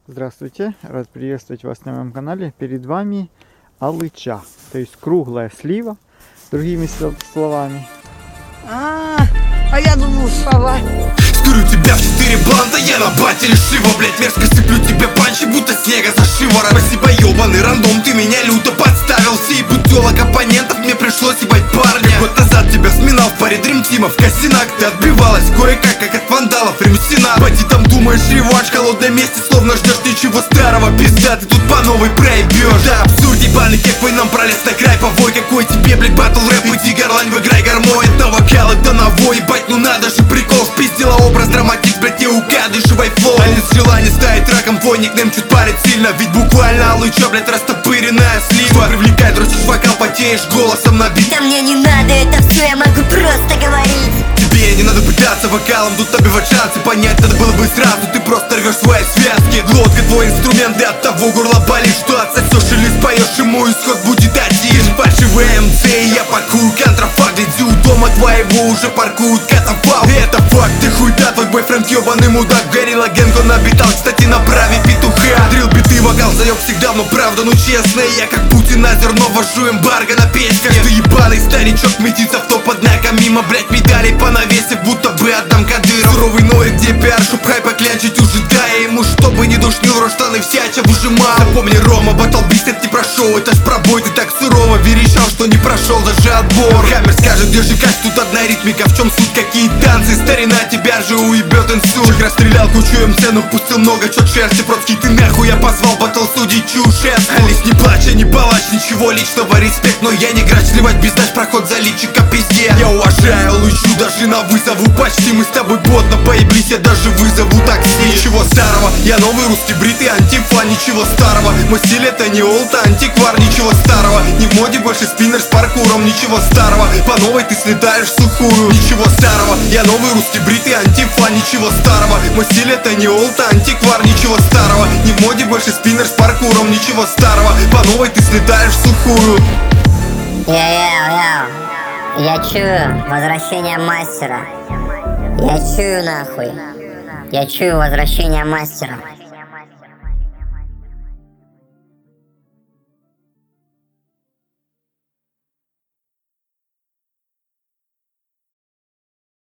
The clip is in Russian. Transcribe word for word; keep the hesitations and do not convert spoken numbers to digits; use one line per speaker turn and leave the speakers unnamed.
Здравствуйте, рад приветствовать вас на моем канале. Перед вами алыча, то есть круглая слива, другими словами.
А, а я думал, сова.
Скурю тебя в четыре бланда, я на бате лишива, блять, мерзко сыплю тебе панчи, будто снега за шиворот. Спасибо, ебаный рандом, ты меня люто подставил. Сей бутылок оппонентов мне пришлось ебать парня. Как год назад тебя сминал в паре дримтимов в Косинак. Ты отбивалась кое-как, как от вандалов ремсина. Бати там думаешь, реванш, холодное месте, словно ждешь ничего старого. Пизда, ты тут по новой проебешь. Да, абсурд ебаный, как вы нам пролез на край. Повой, какой тебе, блять, батл рэп, иди горлань, выиграй гармонь. На вокал это навой, ебать, ну надо же прикол. Спиздила образ, драматик, блять, не угадывай флоу. А нет желания стать раком, твой никнейм чуть парит сильно. Ведь буквально алыча, блять, растопыренная слива. Привлекай, дрочишь вокал, потеешь голосом набит.
Да мне не надо, это все я могу просто говорить.
Тебе не надо пытаться вокалом тут набивать шансы. Понять надо было бы сразу, ты просто рвешь свои связки. Глотка твой инструмент, и от того горло болит, что отсосешь или споешь ему, исход будет один. Фальшивый эм цэ, я пакую контрафакт. Иди у дома твоего уже паркуют катафалк. Это факт, ты хуйда, твой бойфренд ебаный мудак. Горилла гэнг, он обитал, кстати, на праве петуха. Дрил биты, вокал заеб всегда, но правда, ну честно. Я как Путин на зерно вожу эмбарго на печках. Ты ебаный старичок, метится в топ, однако мимо, блять, медалей по навесе, будто бы отдам Кадыров. Суровый норик, где пиар, чтоб хайпа клянчить, ужидая ему, чтобы не душнил, рот штаны в сяча выжимал. Запомни, Рома, батл бистет не прошел, это ж пробой, ты так сурово верещал, что не прошел даже отбор. Хаммер скажет, где же касть, тут одна ритмика, в чем суть, какие танцы, старина, тебя же уебет инсульт. Чик расстрелял кучу эм цэ, но пустил много чет шерсти, Процкий ты нахуй, я позвал батл судей чушес. Алис не плачь, я не палач, ничего личного, респект, но я не грач, сливать пиздаж, проход за личика, пизде. Я уважаю лучу, даже на вызову почти, мы с тобой плотно поеблись, я даже вызову такси. Ничего старого, я новый русский бритый антифа, ничего старого, мой стиль это не олд, а антиквар, ничего старого. Не в моде больше спиннер с паркуром, ничего старого, по новой ты слетаешь в сухую. Ничего старого, я новый русский бритый антифа, ничего старого, мой стиль это не олд, а антиквар, ничего старого. Не в моде больше спиннер с паркуром, ничего старого, по новой ты слетаешь в сухую.
Йоу-йоу-йоу, я чую возвращение мастера. Я чую нахуй. Я чую возвращение мастера.